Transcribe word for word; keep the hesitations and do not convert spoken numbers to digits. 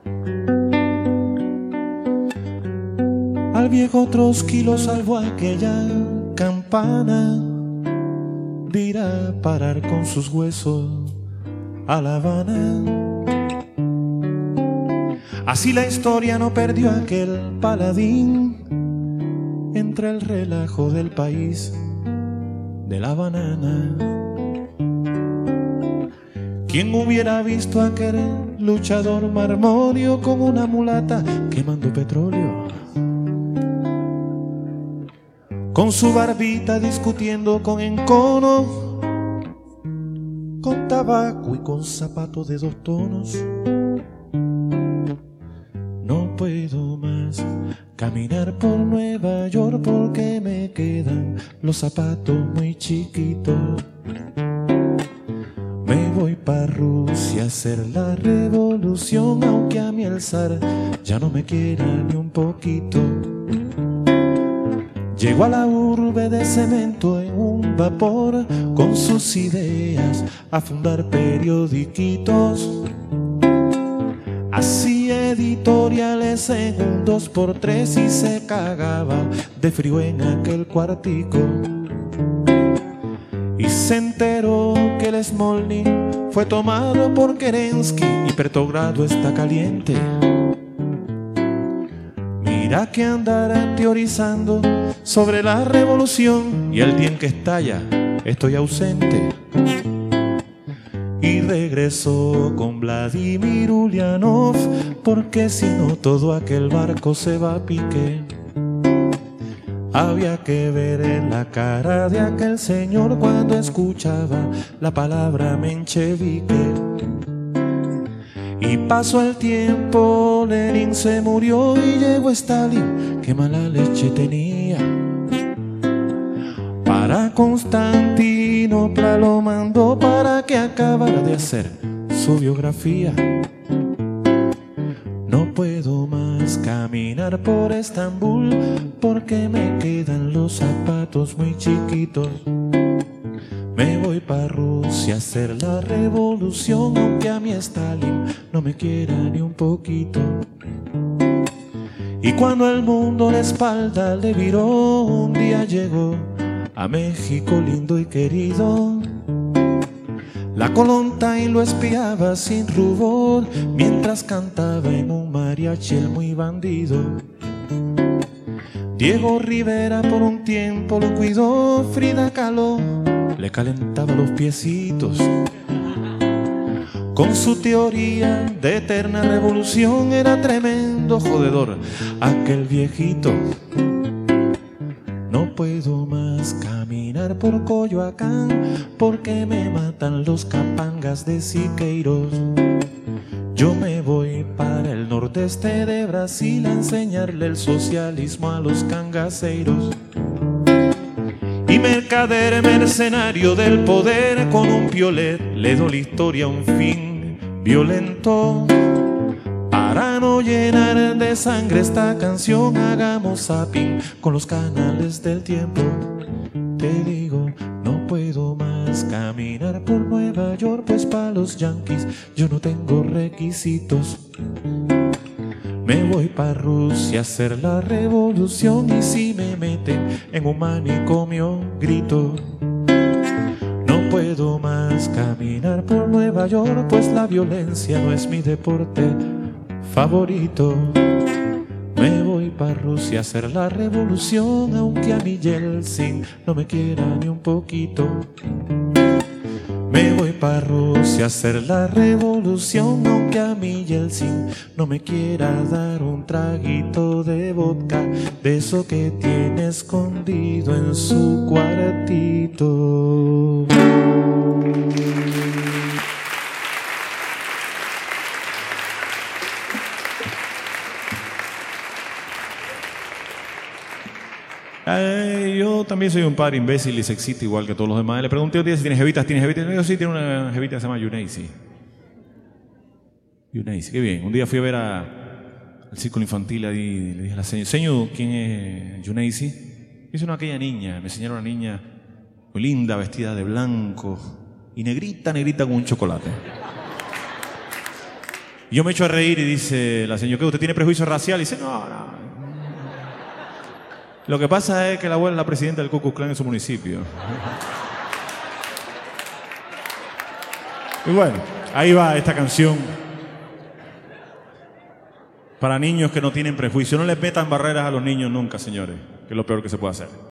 Al viejo Trotsky lo salvó aquella campana de ir a parar con sus huesos a La Habana. Así la historia no perdió a aquel paladín entre el relajo del país de la banana. ¿Quién hubiera visto a aquel luchador marmorio con una mulata quemando petróleo? Con su barbita discutiendo con encono, con tabaco y con zapatos de dos tonos. No puedo más caminar por Nueva York porque me quedan los zapatos muy chiquitos. Me voy pa' Rusia a hacer la revolución, aunque a mí el zar ya no me quiera ni un poquito. Llego a la urbe de cemento en un vapor con sus ideas a fundar periodiquitos. Hacía editoriales en un dos por tres y se cagaba de frío en aquel cuartico. Y se enteró que el Smolny fue tomado por Kerensky y Petrogrado está caliente. Mira que andar teorizando sobre la revolución y el día en que estalla estoy ausente. Y regresó con Vladimir Ulyanov, porque si no todo aquel barco se va a pique. Había que ver en la cara de aquel señor cuando escuchaba la palabra menchevique. Y pasó el tiempo, Lenin se murió y llegó Stalin, que mala leche tenía. Para Constantinopla lo mandó para que acabara de hacer su biografía. No puedo más caminar por Estambul porque me quedan los zapatos muy chiquitos. Me voy pa' Rusia a hacer la revolución, aunque a mí Stalin no me quiera ni un poquito. Y cuando el mundo la espalda le viró, un día llegó a México lindo y querido. La Kollontai lo espiaba sin rubor mientras cantaba en un mariachi el muy bandido. Diego Rivera por un tiempo lo cuidó, Frida Kahlo le calentaba los piecitos. Con su teoría de eterna revolución era tremendo jodedor aquel viejito. No puedo más caminar por Coyoacán porque me matan los capangas de Siqueiros. Yo me voy para el nordeste de Brasil a enseñarle el socialismo a los cangaceiros. Y mercader mercenario del poder con un piolet le doy la historia a un fin violento. Para no llenar de sangre esta canción, hagamos zapping con los canales del tiempo. Te digo, no puedo más caminar por Nueva York, pues pa' los yanquis yo no tengo requisitos. Me voy pa' Rusia a hacer la revolución y si me meten en un manicomio grito. No puedo más caminar por Nueva York, pues la violencia no es mi deporte favorito. Me voy pa' Rusia a hacer la revolución, aunque a mi Yeltsin no me quiera ni un poquito. Me voy pa' Rusia a hacer la revolución, aunque a mi Yeltsin no me quiera dar un traguito de vodka, de eso que tiene escondido en su cuartito. Eh, yo también soy un padre imbécil y sexista igual que todos los demás. Le pregunté un día si tiene jevitas. ¿Tienes jevitas? Yo sí, tiene una jevita que se llama Yuneisi. Yuneisi, qué bien. Un día fui a ver a, al círculo infantil ahí y le dije a la señora, señor, ¿quién es Yuneisi? Me dice, no, aquella niña. Me enseñaron a una niña muy linda, vestida de blanco y negrita, negrita con un chocolate. Y yo me echo a reír y dice la señora, ¿qué? ¿Usted tiene prejuicio racial? Y dice, no, no. Lo que pasa es que la abuela es la presidenta del Ku Klux Klan en su municipio. Y bueno, ahí va esta canción. Para niños que no tienen prejuicio. No les metan barreras a los niños nunca, señores, que es lo peor que se puede hacer.